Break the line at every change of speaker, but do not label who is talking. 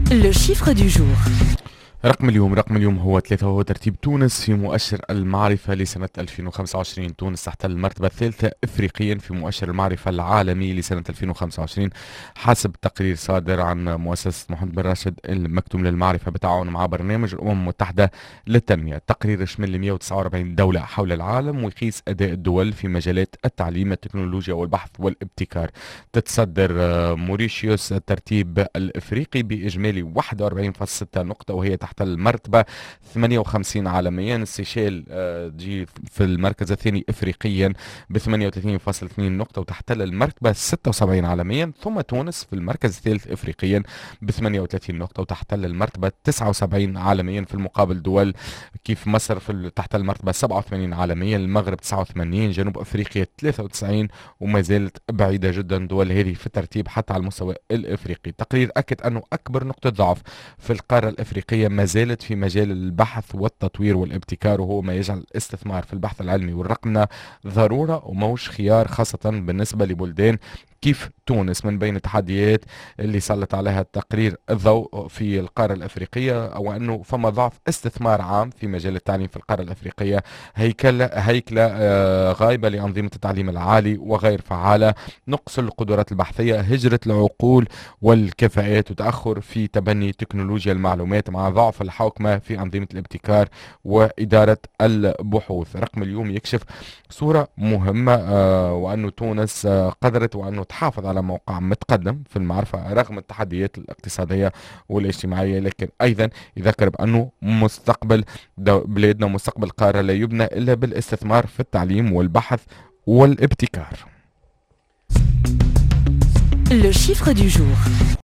Le chiffre du jour.
رقم اليوم هو 3 وهو ترتيب تونس في مؤشر المعرفة لسنة 2025. تونس تحتل المرتبة الثالثة إفريقيا في مؤشر المعرفة العالمي لسنة 2025 حسب تقرير صادر عن مؤسسة محمد بن راشد المكتوم للمعرفة بالتعاون مع برنامج الأمم المتحدة للتنمية. التقرير يشمل 149 دولة حول العالم ويقيس أداء الدول في مجالات التعليم، التكنولوجيا والبحث والابتكار. تتصدر موريشيوس الترتيب الإفريقي بإجمالي 41.6 نقطة وهي تحت المرتبة 58 عالميا. السيشيل تجي في المركز الثاني افريقيا ب 38.2 نقطة وتحتل المرتبة 76 عالميا. ثم تونس في المركز الثالث افريقيا ب 38 نقطة وتحتل المرتبة 79 عالميا. في المقابل دول كيف مصر تحت المرتبة 87 عالميا، المغرب 89، جنوب افريقيا 93، وما زالت بعيدة جدا دول هذه في الترتيب حتى على المستوى الافريقي. التقرير اكد انه اكبر نقطة ضعف في القارة الافريقية ما زالت في مجال البحث والتطوير والابتكار، وهو ما يجعل الاستثمار في البحث العلمي والرقمنة ضرورة وموش خيار، خاصة بالنسبة لبلدان كيف تونس. من بين التحديات اللي سلط عليها التقرير الضوء في القارة الأفريقية وأنه فما ضعف استثمار عام في مجال التعليم في القارة الأفريقية، هيكلة غايبة لأنظمة التعليم العالي وغير فعالة، نقص القدرات البحثية، هجرة العقول والكفاءات، وتأخر في تبني تكنولوجيا المعلومات، مع ضعف الحوكمة في أنظمة الابتكار وإدارة البحوث. رقم اليوم يكشف صورة مهمة وأنه تونس قدرت وأنه تحافظ على موقع متقدم في المعرفة رغم التحديات الاقتصادية والاجتماعية، لكن أيضا يذكر بأنه مستقبل بلادنا ومستقبل القارة لا يبنى إلا بالاستثمار في التعليم والبحث والابتكار.
Le chiffre du jour.